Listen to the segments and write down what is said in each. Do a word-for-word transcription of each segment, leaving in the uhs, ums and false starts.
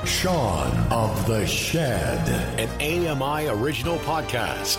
Shaun of the Shed, an A M I original podcast.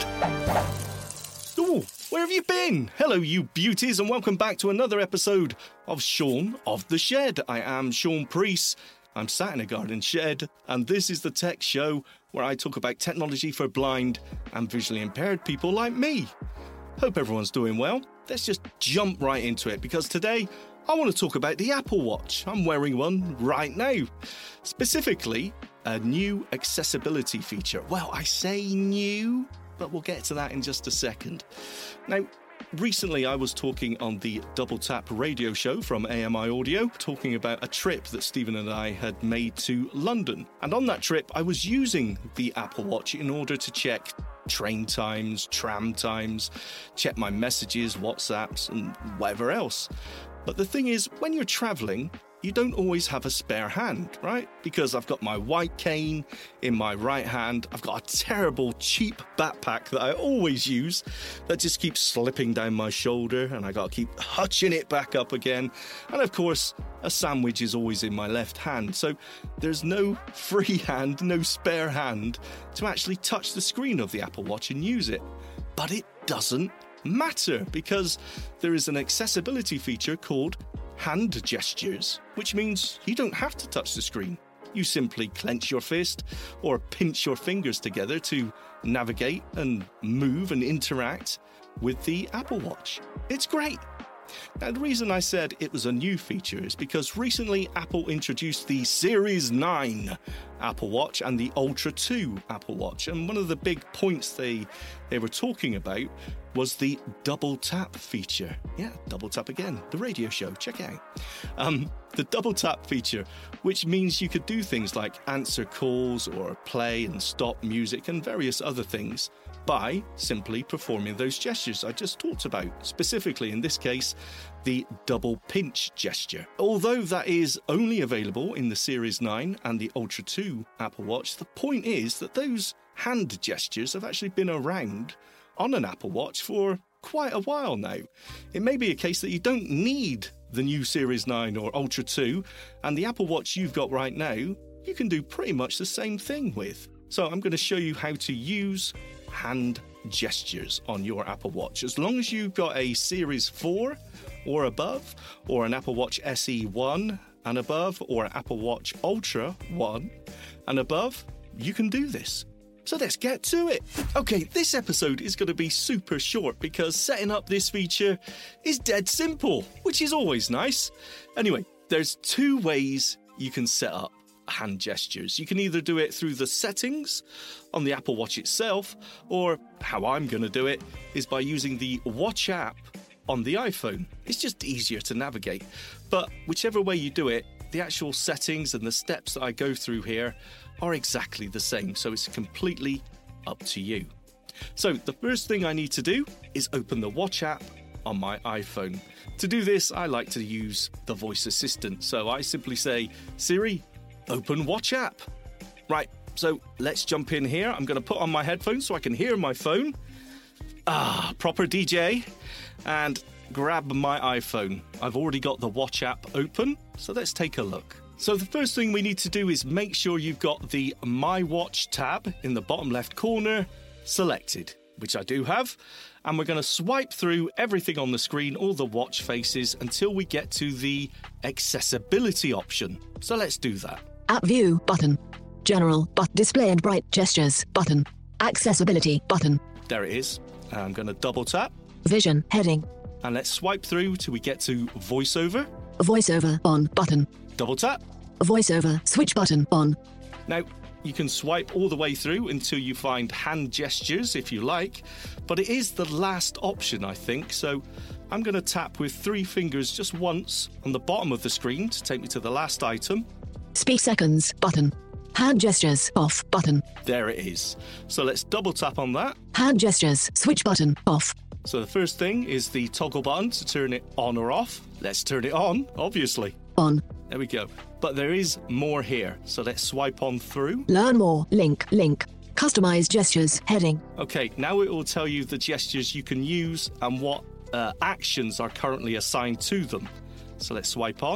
Ooh, where have you been? Hello, you beauties, and welcome back to another episode of Shaun of the Shed. I am Shaun Preece. I'm sat in a garden shed, and this is the tech show where I talk about technology for blind and visually impaired people like me. Hope everyone's doing well. Let's just jump right into it, because today I want to talk about the Apple Watch. I'm wearing one right now. Specifically, a new accessibility feature. Well, I say new, but we'll get to that in just a second. Now, recently I was talking on the Double Tap radio show from A M I Audio, talking about a trip that Stephen and I had made to London. And on that trip, I was using the Apple Watch in order to check train times, tram times, check my messages, WhatsApps, and whatever else. But the thing is, when you're traveling, you don't always have a spare hand, right? Because I've got my white cane in my right hand. I've got a terrible, cheap backpack that I always use that just keeps slipping down my shoulder, and I got to keep hutching it back up again. And of course, a sandwich is always in my left hand. So there's no free hand, no spare hand to actually touch the screen of the Apple Watch and use it. But it doesn't matter, because there is an accessibility feature called hand gestures, which means you don't have to touch the screen. You simply clench your fist or pinch your fingers together to navigate and move and interact with the Apple Watch. It's great. Now, the reason I said it was a new feature is because recently Apple introduced the Series nine Apple Watch and the Ultra two Apple Watch. And one of the big points they, they were talking about was the double tap feature. Yeah, double tap again, the radio show, check it out. Um, the double tap feature, which means you could do things like answer calls or play and stop music and various other things by simply performing those gestures I just talked about, specifically in this case, the double pinch gesture. Although that is only available in the Series nine and the Ultra two Apple Watch, the point is that those hand gestures have actually been around on an Apple Watch for quite a while now. It may be a case that you don't need the new Series nine or Ultra two, and the Apple Watch you've got right now, you can do pretty much the same thing with. So I'm going to show you how to use hand gestures on your Apple Watch. As long as you've got a Series four or above, or an Apple Watch S E one and above, or an Apple Watch Ultra one and above, you can do this. So let's get to it. Okay, this episode is going to be super short because setting up this feature is dead simple, which is always nice. Anyway, there's two ways you can set up hand gestures. You can either do it through the settings on the Apple Watch itself, or how I'm going to do it is by using the Watch app on the iPhone. It's just easier to navigate. But whichever way you do it, the actual settings and the steps that I go through here are exactly the same, so it's completely up to you. So the first thing I need to do is open the Watch app on my iPhone. To do this, I like to use the voice assistant, so I simply say, Siri, open Watch app. Right, so let's jump in here. I'm going to put on my headphones so I can hear my phone. Ah, proper D J. And grab my iPhone. I've already got the Watch app open, so let's take a look. So the first thing we need to do is make sure you've got the My Watch tab in the bottom left corner selected, which I do have. And we're going to swipe through everything on the screen, all the watch faces, until we get to the accessibility option. So let's do that. App View button. General but Display and Bright Gestures button. Accessibility button. There it is. I'm going to double tap. Vision heading. And let's swipe through till we get to VoiceOver. VoiceOver on button. Double tap. VoiceOver switch button on. Now, you can swipe all the way through until you find hand gestures if you like, but it is the last option, I think. So I'm going to tap with three fingers just once on the bottom of the screen to take me to the last item. Speak seconds button. Hand gestures off button. There it is. So let's double tap on that. Hand gestures switch button off. So the first thing is the toggle button to turn it on or off. Let's turn it on, obviously. On. There we go. But there is more here. So let's swipe on through. Learn more. Link. Link. Customize gestures heading. Okay, now it will tell you the gestures you can use and what uh, actions are currently assigned to them. So let's swipe on.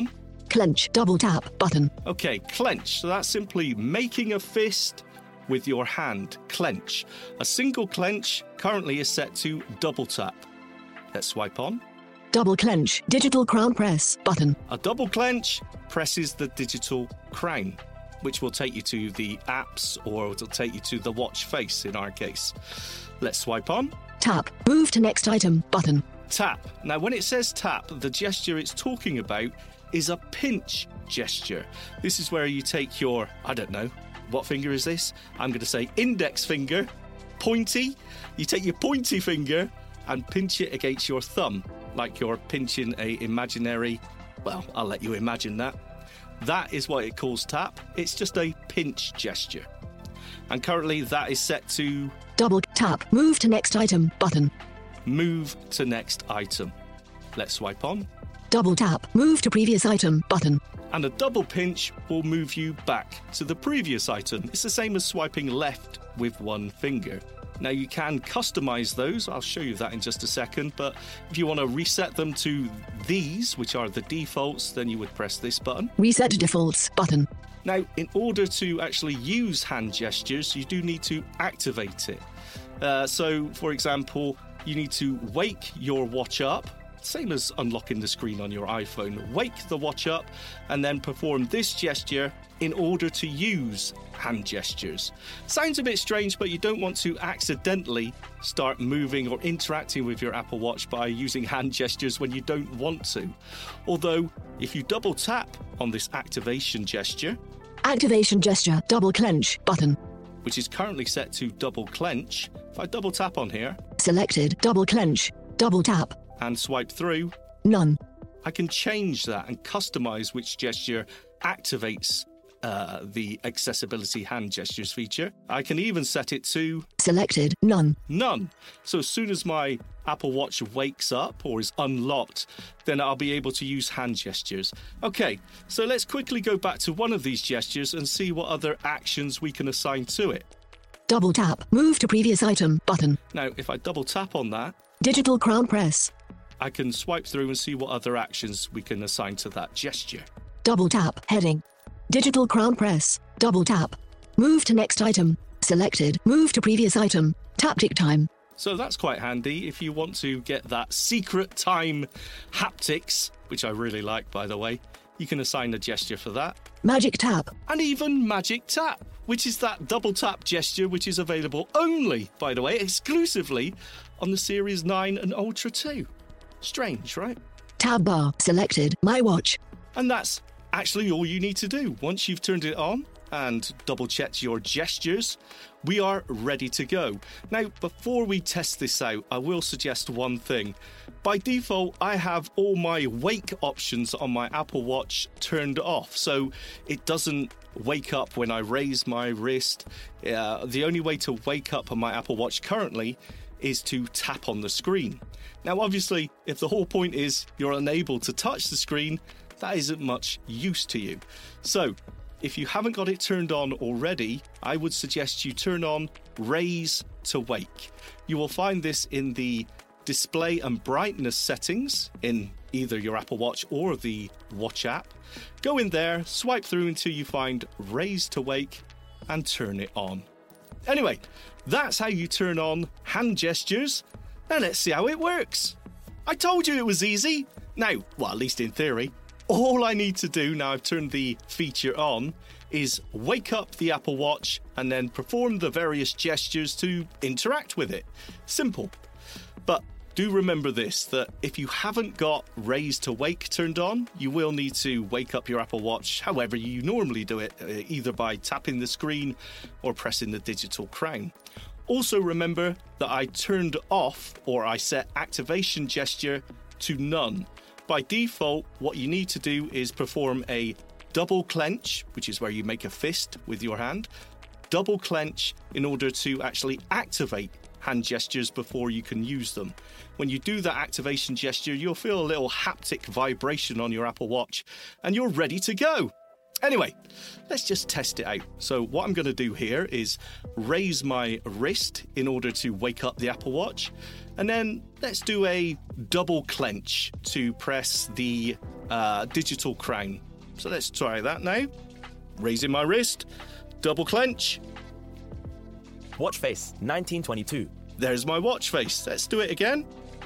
clench, double tap, button. Okay, clench. So that's simply making a fist with your hand. Clench. A single clench currently is set to double tap. Let's swipe on. Double clench, digital crown press, button. A double clench presses the digital crown, which will take you to the apps or it'll take you to the watch face in our case. Let's swipe on. Tap, move to next item, button. Tap. Now, when it says tap, the gesture it's talking about is a pinch gesture. This is where you take your, I don't know, what finger is this? I'm going to say index finger, pointy. You take your pointy finger and pinch it against your thumb, like you're pinching a imaginary, well, I'll let you imagine that. That is what it calls tap. It's just a pinch gesture. And currently that is set to... Double tap, move to next item, button. Move to next item. Let's swipe on. Double tap, move to previous item, button. And a double pinch will move you back to the previous item. It's the same as swiping left with one finger. Now, you can customize those. I'll show you that in just a second. But if you want to reset them to these, which are the defaults, then you would press this button. Reset defaults, button. Now, in order to actually use hand gestures, you do need to activate it. Uh, so, for example, you need to wake your watch up. Same as unlocking the screen on your iPhone. Wake the watch up and then perform this gesture in order to use hand gestures. Sounds a bit strange, but you don't want to accidentally start moving or interacting with your Apple Watch by using hand gestures when you don't want to. Although, if you double tap on this activation gesture, Activation gesture, double clench, button. which is currently set to double clench, if I double tap on here Selected, double clench, double tap, and swipe through, none. I can change that and customize which gesture activates uh, the accessibility hand gestures feature. I can even set it to Selected, none. none. So as soon as my Apple Watch wakes up or is unlocked, then I'll be able to use hand gestures. Okay, so let's quickly go back to one of these gestures and see what other actions we can assign to it. Double tap, move to previous item, button. Now, if I double tap on that, Digital crown press. I can swipe through and see what other actions we can assign to that gesture. Double tap, heading. Digital crown press. Double tap. Move to next item. Selected. Move to previous item. Taptic time. So that's quite handy if you want to get that secret time haptics, which I really like, by the way. You can assign a gesture for that. Magic tap. And even magic tap, which is that double tap gesture which is available only, by the way, exclusively on the Series nine and Ultra two. Strange, right? Tab bar. Selected. My watch. And that's actually all you need to do. Once you've turned it on and double checked your gestures, we are ready to go. Now, before we test this out, I will suggest one thing. By default, I have all my wake options on my Apple Watch turned off, so it doesn't wake up when I raise my wrist. Uh, the only way to wake up on my Apple Watch currently is to tap on the screen. Now, obviously, if the whole point is you're unable to touch the screen, that isn't much use to you. So, if you haven't got it turned on already, I would suggest you turn on Raise to Wake. You will find this in the display and brightness settings in either your Apple Watch or the Watch app. Go in there, swipe through until you find Raise to Wake and turn it on. Anyway, that's how you turn on hand gestures. Now let's see how it works. I told you it was easy. Now, well, at least in theory, all I need to do now I've turned the feature on is wake up the Apple Watch and then perform the various gestures to interact with it. Simple. But do remember this, that if you haven't got Raise to Wake turned on, you will need to wake up your Apple Watch however you normally do it, either by tapping the screen or pressing the digital crown. Also remember that I turned off, or I set activation gesture to none. By default, what you need to do is perform a double clench, which is where you make a fist with your hand, double clench in order to actually activate hand gestures before you can use them. When you do that activation gesture, you'll feel a little haptic vibration on your Apple Watch and you're ready to go. Anyway, let's just test it out. So what I'm going to do here is raise my wrist in order to wake up the Apple Watch. And then let's do a double clench to press the uh, digital crown. So let's try that now. Raising my wrist, double clench. Watch face, nineteen twenty-two. There's my watch face. Let's do it again.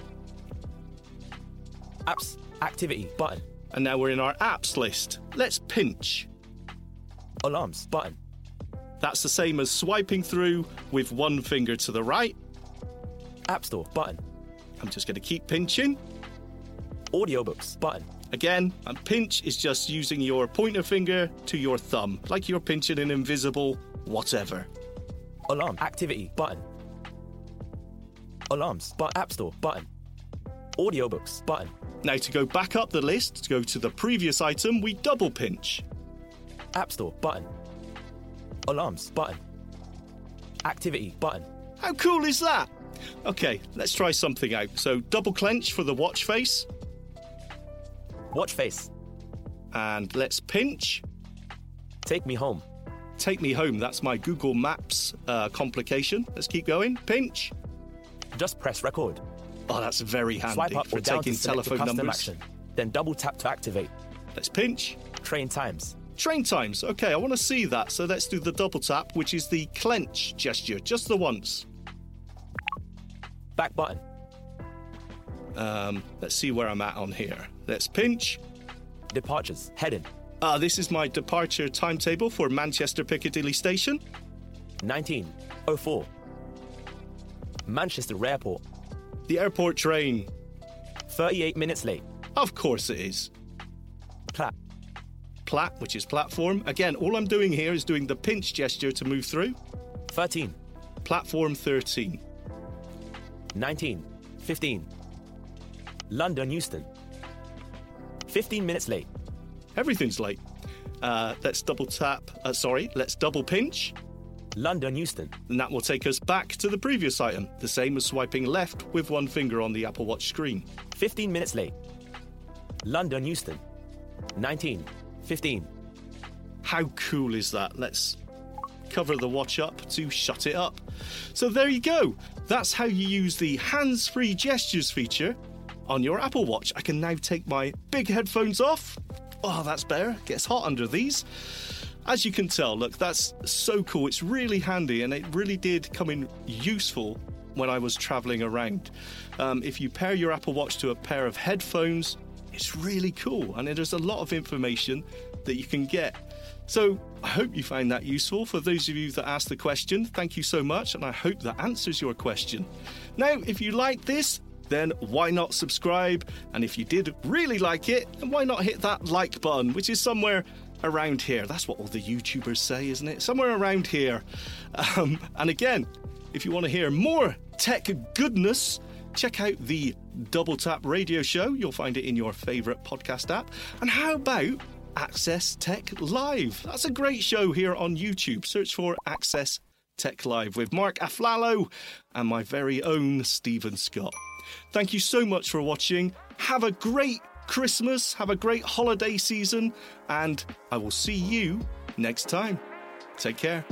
Apps, activity, button. And now we're in our apps list. Let's pinch. Alarms, button. That's the same as swiping through with one finger to the right. App Store, button. I'm just going to keep pinching. Audiobooks, button. Again, and pinch is just using your pointer finger to your thumb, like you're pinching an invisible whatever. Alarm, activity, button. Alarms, but App Store, button. Audiobooks, button. Now to go back up the list, to go to the previous item, we double pinch. App Store, button. Alarms, button. Activity, button. How cool is that? Okay, let's try something out. So double clench for the watch face. Watch face. And let's pinch. Take me home. Take me home. That's my Google Maps uh, complication. Let's keep going. Pinch. Just press record. Oh, that's very handy Swipe up for or down taking to select telephone custom numbers. action. Then double tap to activate. Let's pinch. Train times. Train times. Okay, I want to see that. So let's do the double tap, which is the clench gesture, just the once. Back button. Um, let's see where I'm at on here. Let's pinch. Departures. Heading. Uh, this is my departure timetable for Manchester Piccadilly Station. nineteen oh four. Manchester Airport. The airport train. thirty-eight minutes late. Of course it is. Plat. Plat, which is platform. Again, all I'm doing here is doing the pinch gesture to move through. thirteen. Platform thirteen. nineteen. fifteen. London Euston. fifteen minutes late. Everything's late. Uh, let's double tap. Uh, sorry, let's double pinch. London Euston. And that will take us back to the previous item, the same as swiping left with one finger on the Apple Watch screen. fifteen minutes late. London Euston. nineteen. fifteen. How cool is that? Let's cover the watch up to shut it up. So there you go. That's how you use the hands-free gestures feature on your Apple Watch. I can now take my big headphones off. Oh, that's better. Gets hot under these. As you can tell, look, that's so cool. It's really handy, and it really did come in useful when I was traveling around. Um, if you pair your Apple Watch to a pair of headphones, it's really cool, and there's a lot of information that you can get. So I hope you find that useful. For those of you that asked the question, thank you so much, and I hope that answers your question. Now, if you like this, then why not subscribe? And if you did really like it, then why not hit that like button, which is somewhere around here. That's what all the YouTubers say, isn't it? Somewhere around here. Um, and again, if you want to hear more tech goodness, check out the Double Tap Radio Show. You'll find it in your favourite podcast app. And how about Access Tech Live? That's a great show here on YouTube. Search for Access Tech Live with Mark Aflalo and my very own Stephen Scott. Thank you so much for watching. Have a great Christmas, have a great holiday season, and I will see you next time. Take care.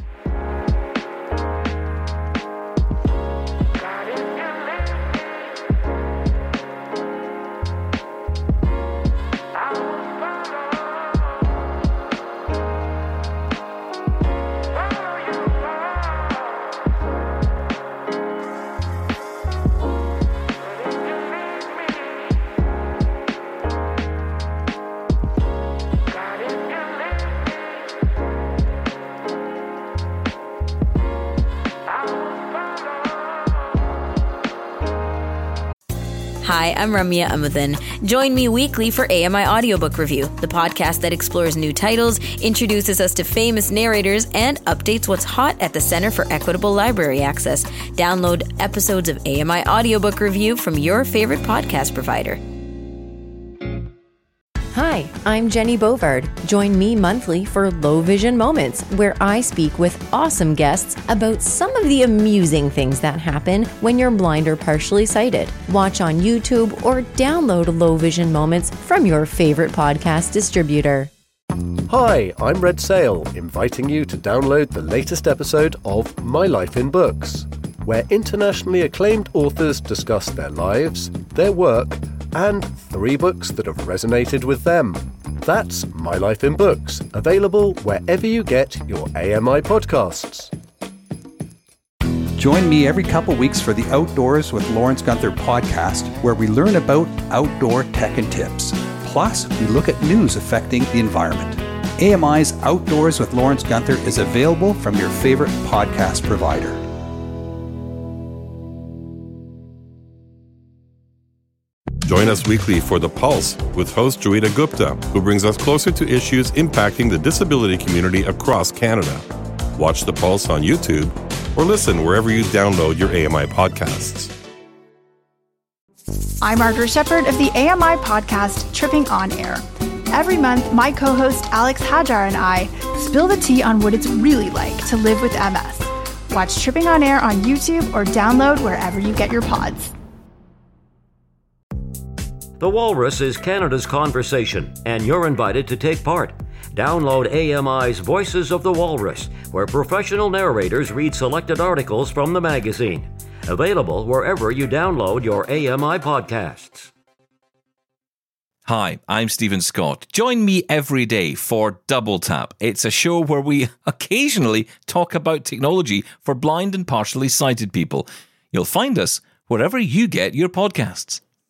Hi, I'm Ramya Amuddin. Join me weekly for A M I Audiobook Review, the podcast that explores new titles, introduces us to famous narrators, and updates what's hot at the Center for Equitable Library Access. Download episodes of A M I Audiobook Review from your favorite podcast provider. Hi, I'm Jenny Bovard. Join me monthly for Low Vision Moments, where I speak with awesome guests about some of the amusing things that happen when you're blind or partially sighted. Watch on YouTube or download Low Vision Moments from your favorite podcast distributor. Hi, I'm Red Sail, inviting you to download the latest episode of My Life in Books, where internationally acclaimed authors discuss their lives, their work, and three books that have resonated with them. That's My Life in Books, available wherever you get your A M I podcasts. Join me every couple weeks for the Outdoors with Lawrence Gunther podcast, where we learn about outdoor tech and tips. Plus, we look at news affecting the environment. A M I's Outdoors with Lawrence Gunther is available from your favorite podcast provider. Join us weekly for The Pulse with host Joeita Gupta, who brings us closer to issues impacting the disability community across Canada. Watch The Pulse on YouTube or listen wherever you download your A M I podcasts. I'm Margaret Shepard of the A M I podcast Tripping On Air. Every month, my co-host Alex Hajar and I spill the tea on what it's really like to live with M S. Watch Tripping On Air on YouTube or download wherever you get your pods. The Walrus is Canada's conversation, and you're invited to take part. Download A M I's Voices of the Walrus, where professional narrators read selected articles from the magazine. Available wherever you download your A M I podcasts. Hi, I'm Stephen Scott. Join me every day for Double Tap. It's a show where we occasionally talk about technology for blind and partially sighted people. You'll find us wherever you get your podcasts.